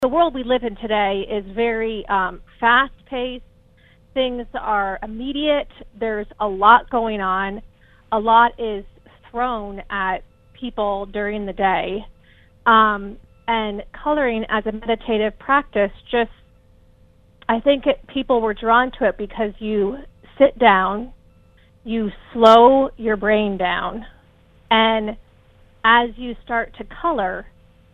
The world we live in today is very fast-paced. Things are immediate. There's a lot going on. A lot is thrown at people during the day. And coloring as a meditative practice, just, I think people were drawn to it because you sit down, you slow your brain down, and as you start to color,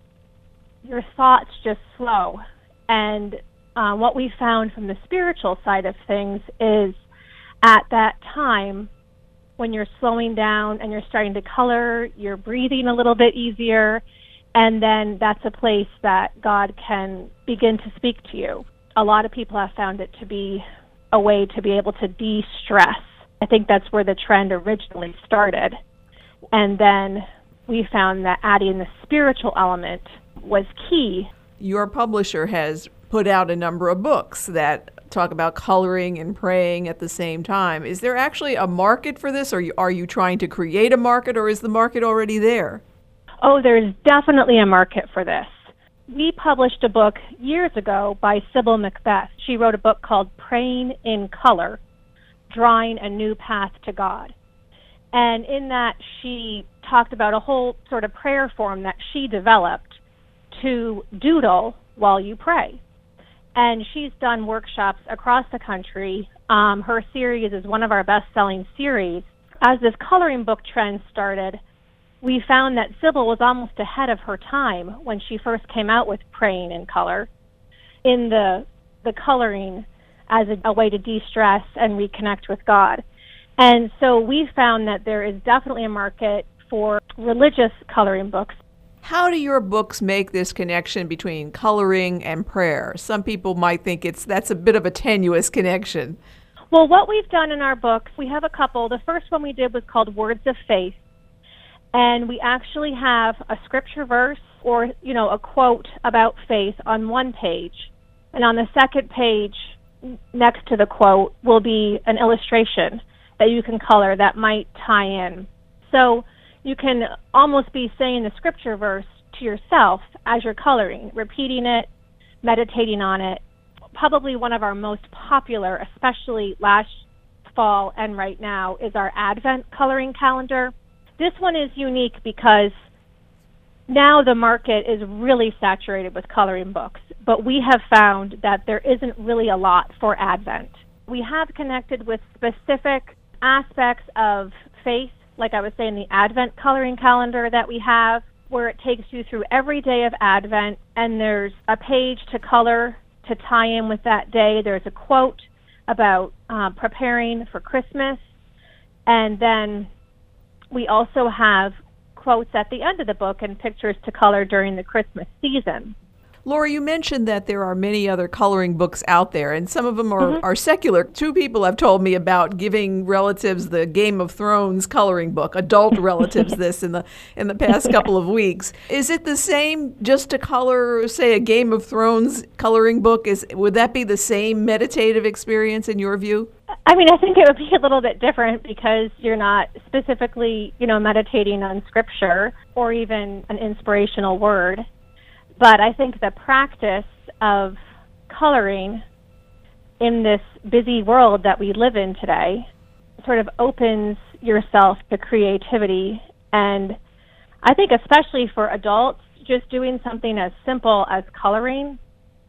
your thoughts just slow. And what we found from the spiritual side of things is at that time, when you're slowing down and you're starting to color, you're breathing a little bit easier, and then that's a place that God can begin to speak to you. A lot of people have found it to be a way to be able to de-stress. I think that's where the trend originally started. And then we found that adding the spiritual element was key. Your publisher has put out a number of books that talk about coloring and praying at the same time. Is there actually a market for this, or are you trying to create a market, or is the market already there? Oh, there's definitely a market for this. We published a book years ago by Sybil Macbeth. She wrote a book called Praying in Color, Drawing a New Path to God. And in that, she talked about a whole sort of prayer form that she developed to doodle while you pray. And she's done workshops across the country. Her series is one of our best-selling series. As this coloring book trend started, we found that Sybil was almost ahead of her time when she first came out with Praying in Color, in the coloring as a way to de-stress and reconnect with God. And so we found that there is definitely a market for religious coloring books. How do your books make this connection between coloring and prayer? Some people might think that's a bit of a tenuous connection. Well, what we've done in our books, we have a couple. The first one we did was called Words of Faith. And we actually have a scripture verse or, a quote about faith on one page. And on the second page, next to the quote, will be an illustration that you can color that might tie in. So you can almost be saying the scripture verse to yourself as you're coloring, repeating it, meditating on it. Probably one of our most popular, especially last fall and right now, is our Advent coloring calendar. This one is unique because now the market is really saturated with coloring books, but we have found that there isn't really a lot for Advent. We have connected with specific aspects of faith, like I was saying, the Advent coloring calendar that we have, where it takes you through every day of Advent, and there's a page to color to tie in with that day. There's a quote about preparing for Christmas, and then we also have quotes at the end of the book and pictures to color during the Christmas season. Laura, you mentioned that there are many other coloring books out there, and some of them are secular. Two people have told me about giving relatives the Game of Thrones coloring book, adult relatives, this in the past couple of weeks. Is it the same just to color, say, a Game of Thrones coloring book? Would that be the same meditative experience in your view? I mean, I think it would be a little bit different because you're not specifically, meditating on scripture or even an inspirational word. But I think the practice of coloring in this busy world that we live in today sort of opens yourself to creativity. And I think especially for adults, just doing something as simple as coloring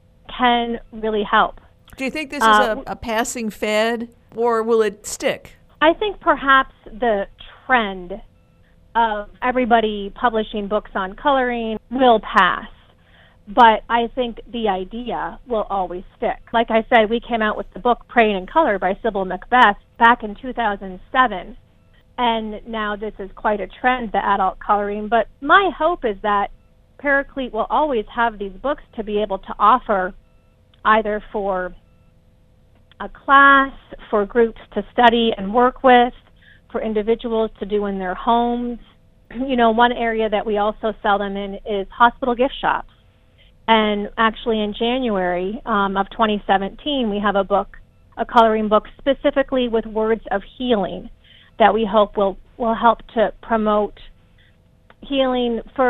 can really help. Do you think this is a passing fad, or will it stick? I think perhaps the trend of everybody publishing books on coloring will pass. But I think the idea will always stick. Like I said, we came out with the book Praying in Color by Sybil Macbeth back in 2007. And now this is quite a trend, the adult coloring. But my hope is that Paraclete will always have these books to be able to offer either for a class, for groups to study and work with, for individuals to do in their homes. One area that we also sell them in is hospital gift shops. And actually in January of 2017, we have a coloring book specifically with words of healing that we hope will help to promote healing for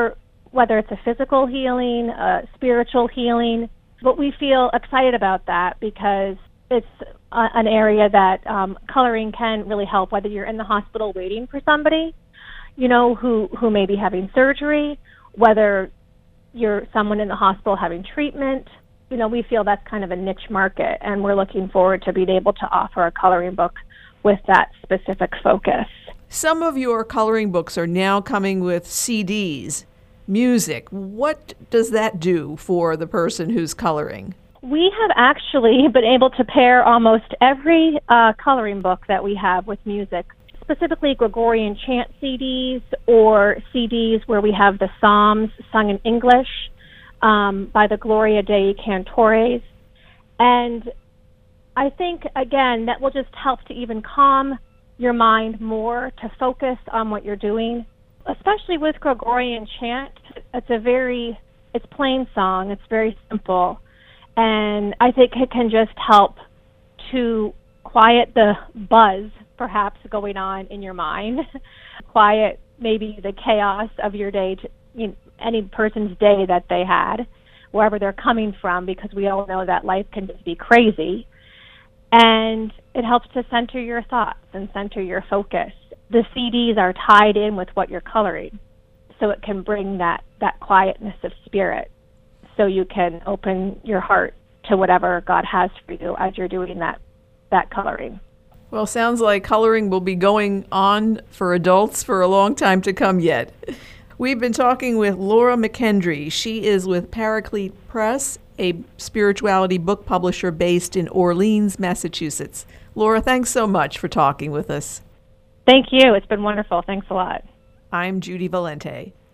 whether it's a physical healing, a spiritual healing. But we feel excited about that because it's an area that coloring can really help, whether you're in the hospital waiting for somebody, who may be having surgery, whether you're someone in the hospital having treatment. We feel that's kind of a niche market, and we're looking forward to being able to offer a coloring book with that specific focus. Some of your coloring books are now coming with CDs, music. What does that do for the person who's coloring? We have actually been able to pair almost every coloring book that we have with music, specifically Gregorian chant CDs or CDs where we have the Psalms sung in English by the Gloria Dei Cantores. And I think, again, that will just help to even calm your mind more, to focus on what you're doing, especially with Gregorian chant. It's plain song, it's very simple. And I think it can just help to quiet the buzz, perhaps, going on in your mind, quiet maybe the chaos of your day, any person's day that they had, wherever they're coming from, because we all know that life can just be crazy. And it helps to center your thoughts and center your focus. The CDs are tied in with what you're coloring, so it can bring that quietness of spirit, so you can open your heart to whatever God has for you as you're doing that coloring. Well, sounds like coloring will be going on for adults for a long time to come yet. We've been talking with Laura McKendry. She is with Paraclete Press, a spirituality book publisher based in Orleans, Massachusetts. Laura, thanks so much for talking with us. Thank you. It's been wonderful. Thanks a lot. I'm Judy Valente.